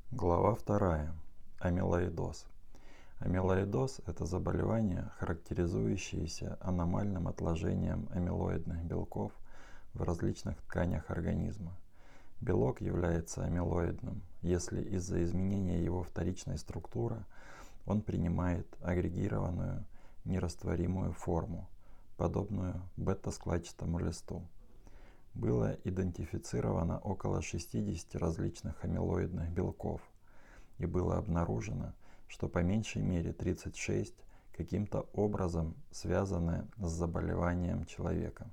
Глава 2. Амилоидоз. Амилоидоз – это заболевание, характеризующееся аномальным отложением амилоидных белков в различных тканях организма. Белок является амилоидным, если из-за изменения его вторичной структуры он принимает агрегированную нерастворимую форму, подобную бета-складчатому листу. Было идентифицировано около 60 различных амилоидных белков, и было обнаружено, что по меньшей мере 36 каким-то образом связаны с заболеванием человека.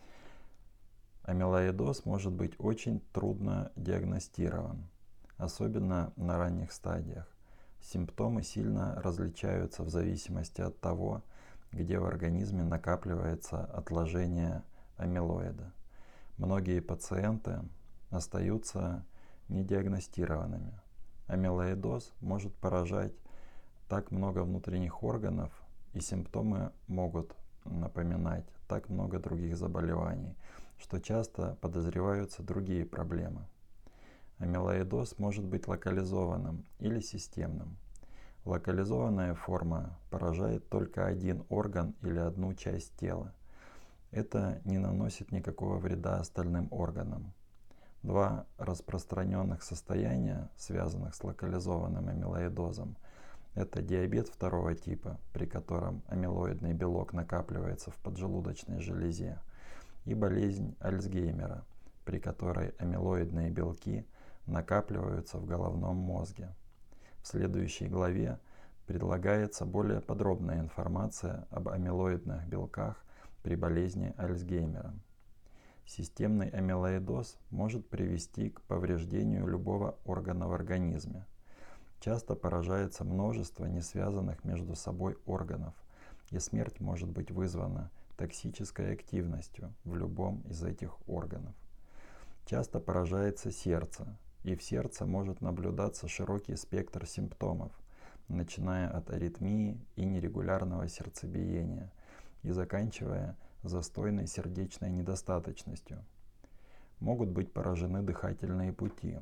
Амилоидоз может быть очень трудно диагностирован, особенно на ранних стадиях. Симптомы сильно различаются в зависимости от того, где в организме накапливается отложение амилоида. Многие пациенты остаются недиагностированными. Амилоидоз может поражать так много внутренних органов, и симптомы могут напоминать так много других заболеваний, что часто подозреваются другие проблемы. Амилоидоз может быть локализованным или системным. Локализованная форма поражает только один орган или одну часть тела. Это не наносит никакого вреда остальным органам. Два распространенных состояния, связанных с локализованным амилоидозом, это диабет второго типа, при котором амилоидный белок накапливается в поджелудочной железе, и болезнь Альцгеймера, при которой амилоидные белки накапливаются в головном мозге. В следующей главе предлагается более подробная информация об амилоидных белках при болезни Альцгеймера. Системный амилоидоз может привести к повреждению любого органа в организме. Часто поражается множество несвязанных между собой органов, и смерть может быть вызвана токсической активностью в любом из этих органов. Часто поражается сердце, и в сердце может наблюдаться широкий спектр симптомов, начиная от аритмии и нерегулярного сердцебиения и заканчивая застойной сердечной недостаточностью. Могут быть поражены дыхательные пути.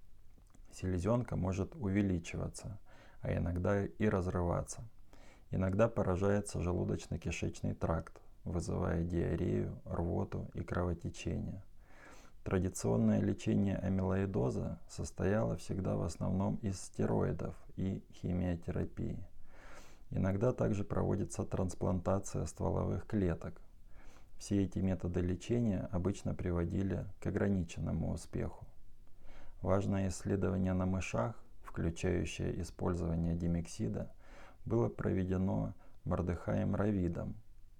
Селезенка может увеличиваться, а иногда и разрываться. Иногда поражается желудочно-кишечный тракт, вызывая диарею, рвоту и кровотечение. Традиционное лечение амилоидоза состояло всегда в основном из стероидов и химиотерапии. Иногда также проводится трансплантация стволовых клеток. Все эти методы лечения обычно приводили к ограниченному успеху. Важное исследование на мышах, включающее использование димексида, было проведено Мордехаем Равидом,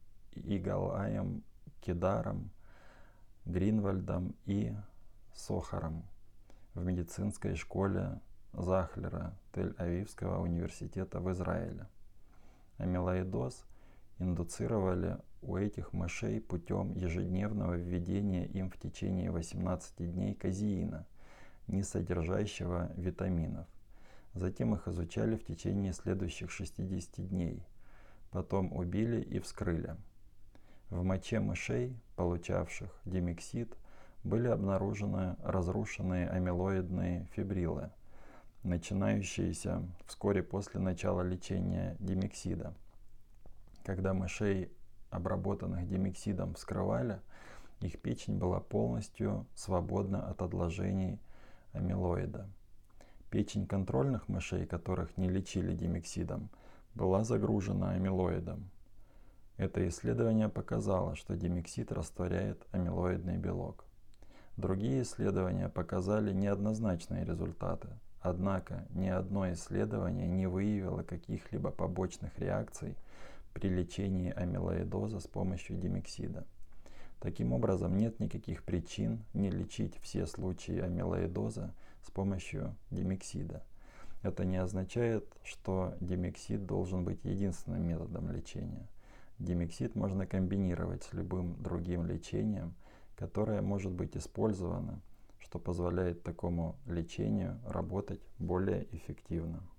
Игалаем Кидаром, Гринвальдом и Сохаром в медицинской школе Захлера Тель-Авивского университета в Израиле. Амилоидоз индуцировали у этих мышей путем ежедневного введения им в течение 18 дней казеина, не содержащего витаминов. Затем их изучали в течение следующих 60 дней. Потом убили и вскрыли. В моче мышей, получавших димексид, были обнаружены разрушенные амилоидные фибрилы, начинающиеся вскоре после начала лечения димексида. Когда мышей, обработанных димексидом, вскрывали, их печень была полностью свободна от отложений амилоида. Печень контрольных мышей, которых не лечили димексидом, была загружена амилоидом. Это исследование показало, что димексид растворяет амилоидный белок. Другие исследования показали неоднозначные результаты, однако ни одно исследование не выявило каких-либо побочных реакций при лечении амилоидоза с помощью димексида. Таким образом, нет никаких причин не лечить все случаи амилоидоза с помощью димексида. Это не означает, что димексид должен быть единственным методом лечения. Димексид можно комбинировать с любым другим лечением, которое может быть использовано, что позволяет такому лечению работать более эффективно.